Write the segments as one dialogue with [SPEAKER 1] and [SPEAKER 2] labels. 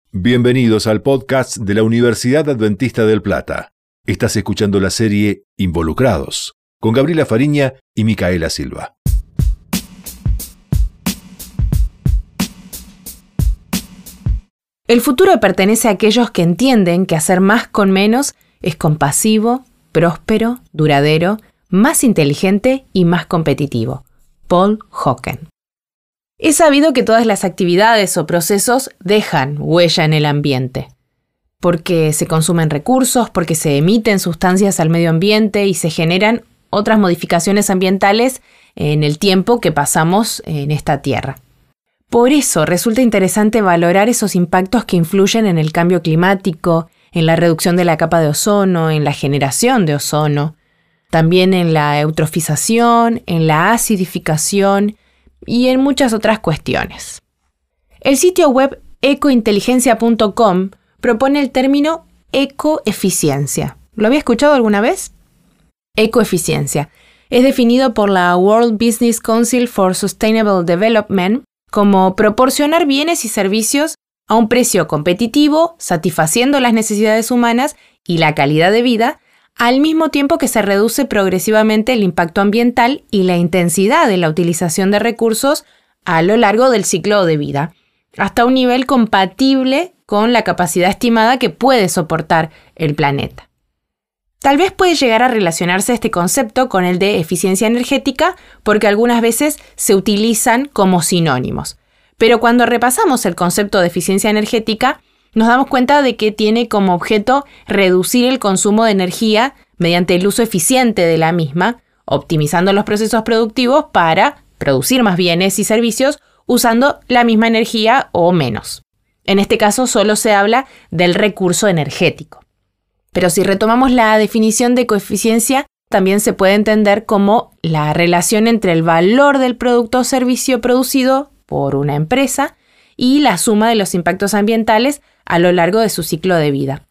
[SPEAKER 1] Bienvenidos al podcast de la Universidad Adventista del Plata. Estás escuchando la serie Involucrados, con Gabriela Fariña y Micaela Silva.
[SPEAKER 2] El futuro pertenece a aquellos que entienden que hacer más con menos es compasivo, próspero, duradero, más inteligente y más competitivo. Paul Hawken. Es sabido que todas las actividades o procesos dejan huella en el ambiente, porque se consumen recursos, porque se emiten sustancias al medio ambiente y se generan otras modificaciones ambientales en el tiempo que pasamos en esta tierra. Por eso resulta interesante valorar esos impactos que influyen en el cambio climático, en la reducción de la capa de ozono, en la generación de ozono, también en la eutrofización, en la acidificación y en muchas otras cuestiones. El sitio web ecointeligencia.com propone el término ecoeficiencia. ¿Lo había escuchado alguna vez? Ecoeficiencia es definido por la World Business Council for Sustainable Development como proporcionar bienes y servicios a un precio competitivo, satisfaciendo las necesidades humanas y la calidad de vida, al mismo tiempo que se reduce progresivamente el impacto ambiental y la intensidad de la utilización de recursos a lo largo del ciclo de vida, hasta un nivel compatible con la capacidad estimada que puede soportar el planeta. Tal vez puede llegar a relacionarse este concepto con el de eficiencia energética porque algunas veces se utilizan como sinónimos. Pero cuando repasamos el concepto de eficiencia energética, nos damos cuenta de que tiene como objeto reducir el consumo de energía mediante el uso eficiente de la misma, optimizando los procesos productivos para producir más bienes y servicios usando la misma energía o menos. En este caso solo se habla del recurso energético. Pero si retomamos la definición de ecoeficiencia, también se puede entender como la relación entre el valor del producto o servicio producido por una empresa y la suma de los impactos ambientales a lo largo de su ciclo de vida.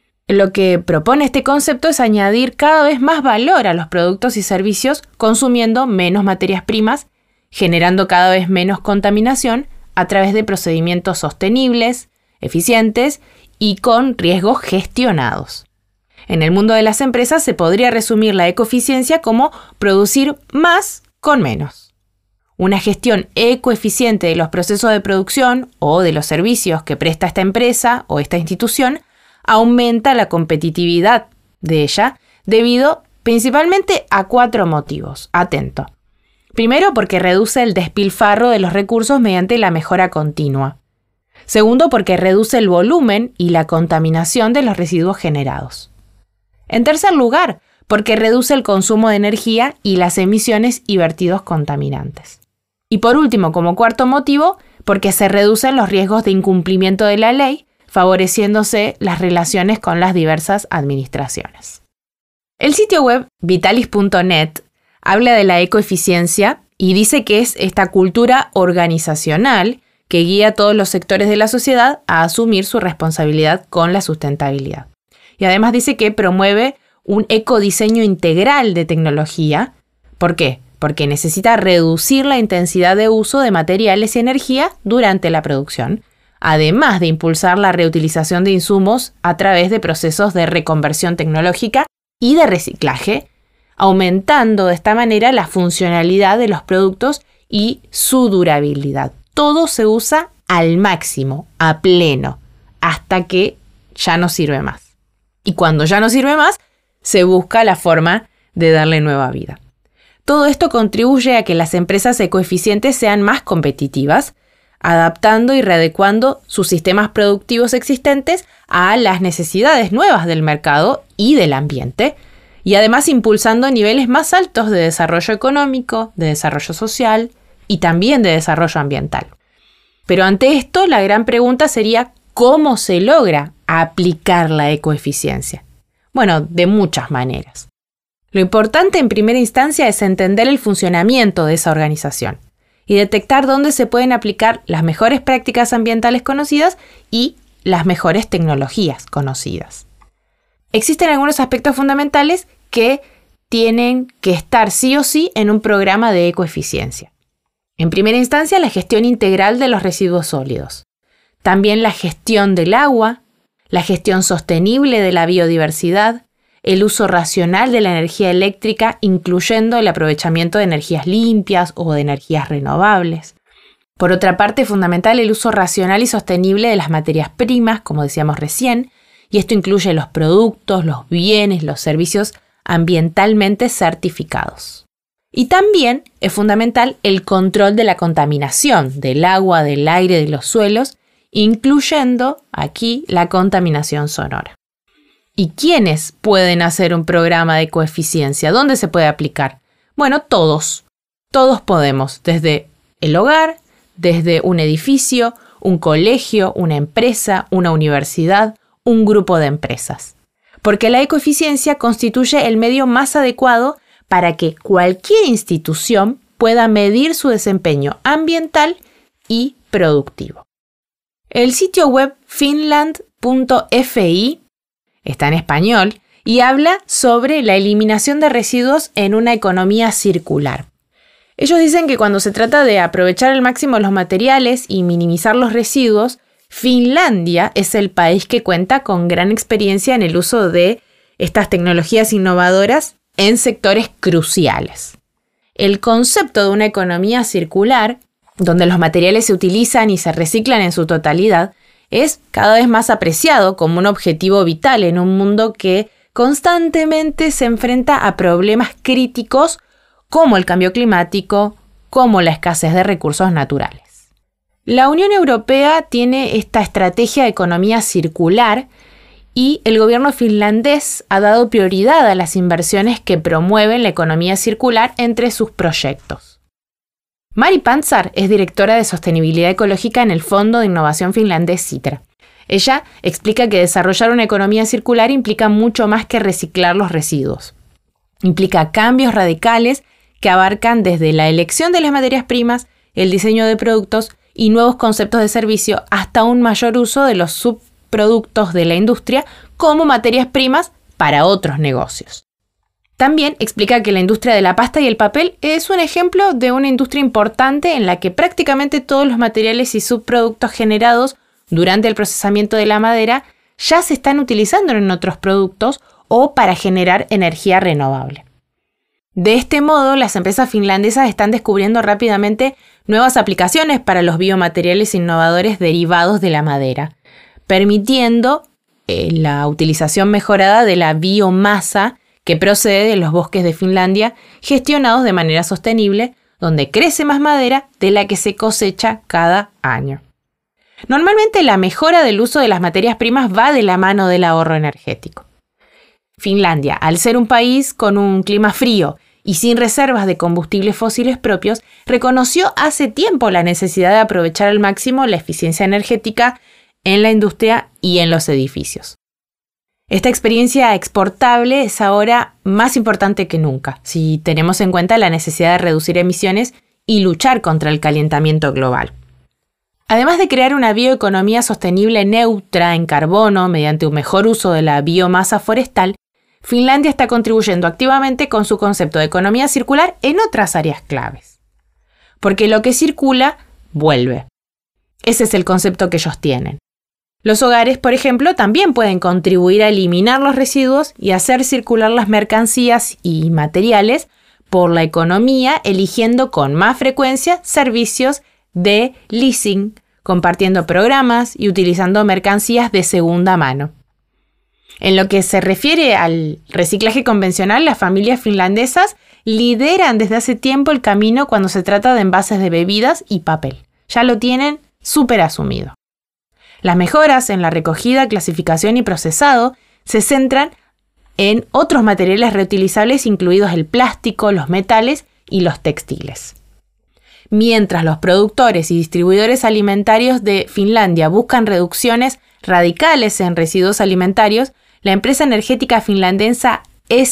[SPEAKER 2] Lo que propone este concepto es añadir cada vez más valor a los productos y servicios consumiendo menos materias primas, generando cada vez menos contaminación a través de procedimientos sostenibles, eficientes y con riesgos gestionados. En el mundo de las empresas se podría resumir la ecoeficiencia como producir más con menos. Una gestión ecoeficiente de los procesos de producción o de los servicios que presta esta empresa o esta institución aumenta la competitividad de ella debido principalmente a 4 motivos. Atento. Primero, porque reduce el despilfarro de los recursos mediante la mejora continua. Segundo, porque reduce el volumen y la contaminación de los residuos generados. En tercer lugar, porque reduce el consumo de energía y las emisiones y vertidos contaminantes. Y por último, como cuarto motivo, porque se reducen los riesgos de incumplimiento de la ley, favoreciéndose las relaciones con las diversas administraciones. El sitio web vitalis.net habla de la ecoeficiencia y dice que es esta cultura organizacional que guía a todos los sectores de la sociedad a asumir su responsabilidad con la sustentabilidad. Y además dice que promueve un ecodiseño integral de tecnología. ¿Por qué? Porque necesita reducir la intensidad de uso de materiales y energía durante la producción, además de impulsar la reutilización de insumos a través de procesos de reconversión tecnológica y de reciclaje, aumentando de esta manera la funcionalidad de los productos y su durabilidad. Todo se usa al máximo, a pleno, hasta que ya no sirve más. Y cuando ya no sirve más, se busca la forma de darle nueva vida. Todo esto contribuye a que las empresas ecoeficientes sean más competitivas, adaptando y readecuando sus sistemas productivos existentes a las necesidades nuevas del mercado y del ambiente, y además impulsando niveles más altos de desarrollo económico, de desarrollo social y también de desarrollo ambiental. Pero ante esto, la gran pregunta sería ¿cómo se logra aplicar la ecoeficiencia? Bueno, de muchas maneras. Lo importante en primera instancia es entender el funcionamiento de esa organización y detectar dónde se pueden aplicar las mejores prácticas ambientales conocidas y las mejores tecnologías conocidas. Existen algunos aspectos fundamentales que tienen que estar sí o sí en un programa de ecoeficiencia. En primera instancia, la gestión integral de los residuos sólidos. También la gestión del agua, la gestión sostenible de la biodiversidad, el uso racional de la energía eléctrica, incluyendo el aprovechamiento de energías limpias o de energías renovables. Por otra parte, es fundamental el uso racional y sostenible de las materias primas, como decíamos recién, y esto incluye los productos, los bienes, los servicios ambientalmente certificados. Y también es fundamental el control de la contaminación del agua, del aire, de los suelos, incluyendo aquí la contaminación sonora. ¿Y quiénes pueden hacer un programa de ecoeficiencia? ¿Dónde se puede aplicar? Bueno, todos. Todos podemos, desde el hogar, desde un edificio, un colegio, una empresa, una universidad, un grupo de empresas. Porque la ecoeficiencia constituye el medio más adecuado para que cualquier institución pueda medir su desempeño ambiental y productivo. El sitio web finland.fi está en español y habla sobre la eliminación de residuos en una economía circular. Ellos dicen que cuando se trata de aprovechar al máximo los materiales y minimizar los residuos, Finlandia es el país que cuenta con gran experiencia en el uso de estas tecnologías innovadoras en sectores cruciales. El concepto de una economía circular, donde los materiales se utilizan y se reciclan en su totalidad, es cada vez más apreciado como un objetivo vital en un mundo que constantemente se enfrenta a problemas críticos como el cambio climático, como la escasez de recursos naturales. La Unión Europea tiene esta estrategia de economía circular y el gobierno finlandés ha dado prioridad a las inversiones que promueven la economía circular entre sus proyectos. Mari Pantsar es directora de sostenibilidad ecológica en el Fondo de Innovación finlandés Sitra. Ella explica que desarrollar una economía circular implica mucho más que reciclar los residuos. Implica cambios radicales que abarcan desde la elección de las materias primas, el diseño de productos y nuevos conceptos de servicio hasta un mayor uso de los subproductos de la industria como materias primas para otros negocios. También explica que la industria de la pasta y el papel es un ejemplo de una industria importante en la que prácticamente todos los materiales y subproductos generados durante el procesamiento de la madera ya se están utilizando en otros productos o para generar energía renovable. De este modo, las empresas finlandesas están descubriendo rápidamente nuevas aplicaciones para los biomateriales innovadores derivados de la madera, permitiendo la utilización mejorada de la biomasa que procede de los bosques de Finlandia, gestionados de manera sostenible, donde crece más madera de la que se cosecha cada año. Normalmente la mejora del uso de las materias primas va de la mano del ahorro energético. Finlandia, al ser un país con un clima frío y sin reservas de combustibles fósiles propios, reconoció hace tiempo la necesidad de aprovechar al máximo la eficiencia energética en la industria y en los edificios. Esta experiencia exportable es ahora más importante que nunca, si tenemos en cuenta la necesidad de reducir emisiones y luchar contra el calentamiento global. Además de crear una bioeconomía sostenible neutra en carbono mediante un mejor uso de la biomasa forestal, Finlandia está contribuyendo activamente con su concepto de economía circular en otras áreas claves. Porque lo que circula, vuelve. Ese es el concepto que ellos tienen. Los hogares, por ejemplo, también pueden contribuir a eliminar los residuos y hacer circular las mercancías y materiales por la economía, eligiendo con más frecuencia servicios de leasing, compartiendo programas y utilizando mercancías de segunda mano. En lo que se refiere al reciclaje convencional, las familias finlandesas lideran desde hace tiempo el camino cuando se trata de envases de bebidas y papel. Ya lo tienen súper asumido. Las mejoras en la recogida, clasificación y procesado se centran en otros materiales reutilizables, incluidos el plástico, los metales y los textiles. Mientras los productores y distribuidores alimentarios de Finlandia buscan reducciones radicales en residuos alimentarios, la empresa energética finlandesa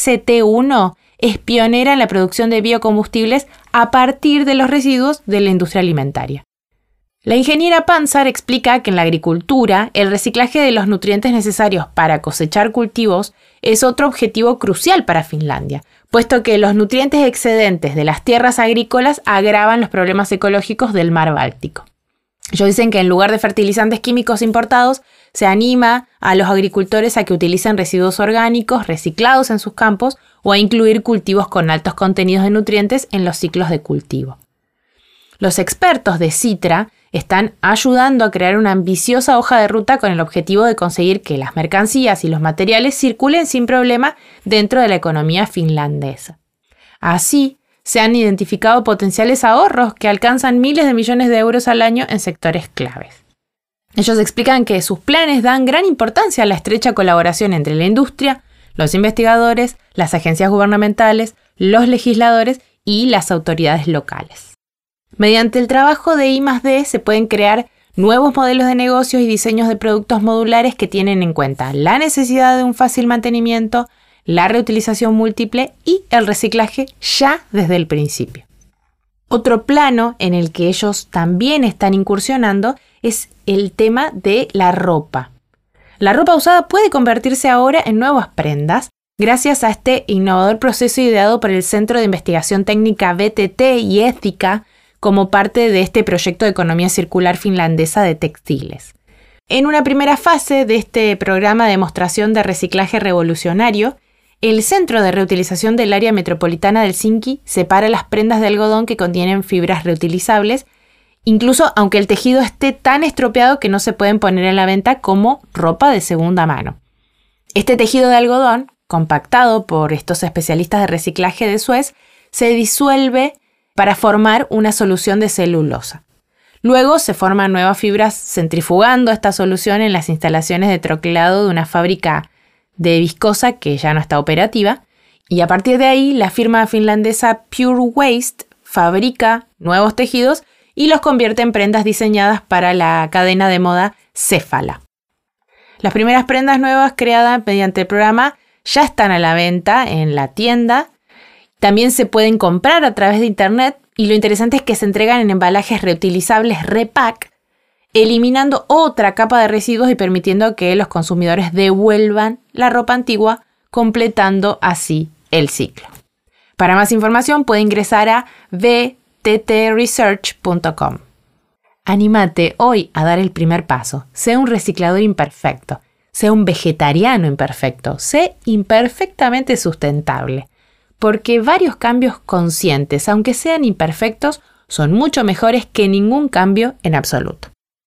[SPEAKER 2] ST1 es pionera en la producción de biocombustibles a partir de los residuos de la industria alimentaria. La ingeniera Pantsar explica que en la agricultura, el reciclaje de los nutrientes necesarios para cosechar cultivos es otro objetivo crucial para Finlandia, puesto que los nutrientes excedentes de las tierras agrícolas agravan los problemas ecológicos del mar Báltico. Ellos dicen que en lugar de fertilizantes químicos importados, se anima a los agricultores a que utilicen residuos orgánicos reciclados en sus campos o a incluir cultivos con altos contenidos de nutrientes en los ciclos de cultivo. Los expertos de Citra están ayudando a crear una ambiciosa hoja de ruta con el objetivo de conseguir que las mercancías y los materiales circulen sin problema dentro de la economía finlandesa. Así, se han identificado potenciales ahorros que alcanzan miles de millones de euros al año en sectores claves. Ellos explican que sus planes dan gran importancia a la estrecha colaboración entre la industria, los investigadores, las agencias gubernamentales, los legisladores y las autoridades locales. Mediante el trabajo de I+D se pueden crear nuevos modelos de negocios y diseños de productos modulares que tienen en cuenta la necesidad de un fácil mantenimiento, la reutilización múltiple y el reciclaje ya desde el principio. Otro plano en el que ellos también están incursionando es el tema de la ropa. La ropa usada puede convertirse ahora en nuevas prendas gracias a este innovador proceso ideado por el Centro de Investigación Técnica VTT y Ética como parte de este proyecto de economía circular finlandesa de textiles. En una primera fase de este programa de demostración de reciclaje revolucionario, el Centro de Reutilización del Área Metropolitana de Helsinki separa las prendas de algodón que contienen fibras reutilizables, incluso aunque el tejido esté tan estropeado que no se pueden poner en la venta como ropa de segunda mano. Este tejido de algodón, compactado por estos especialistas de reciclaje de Suez, se disuelve para formar una solución de celulosa. Luego se forman nuevas fibras centrifugando esta solución en las instalaciones de troquelado de una fábrica de viscosa que ya no está operativa, y a partir de ahí la firma finlandesa Pure Waste fabrica nuevos tejidos y los convierte en prendas diseñadas para la cadena de moda Cefala. Las primeras prendas nuevas creadas mediante el programa ya están a la venta en la tienda. También se pueden comprar a través de internet y lo interesante es que se entregan en embalajes reutilizables Repack, eliminando otra capa de residuos y permitiendo que los consumidores devuelvan la ropa antigua, completando así el ciclo. Para más información puede ingresar a vttresearch.com. Anímate hoy a dar el primer paso. Sé un reciclador imperfecto. Sé un vegetariano imperfecto. Sé imperfectamente sustentable. Porque varios cambios conscientes, aunque sean imperfectos, son mucho mejores que ningún cambio en absoluto.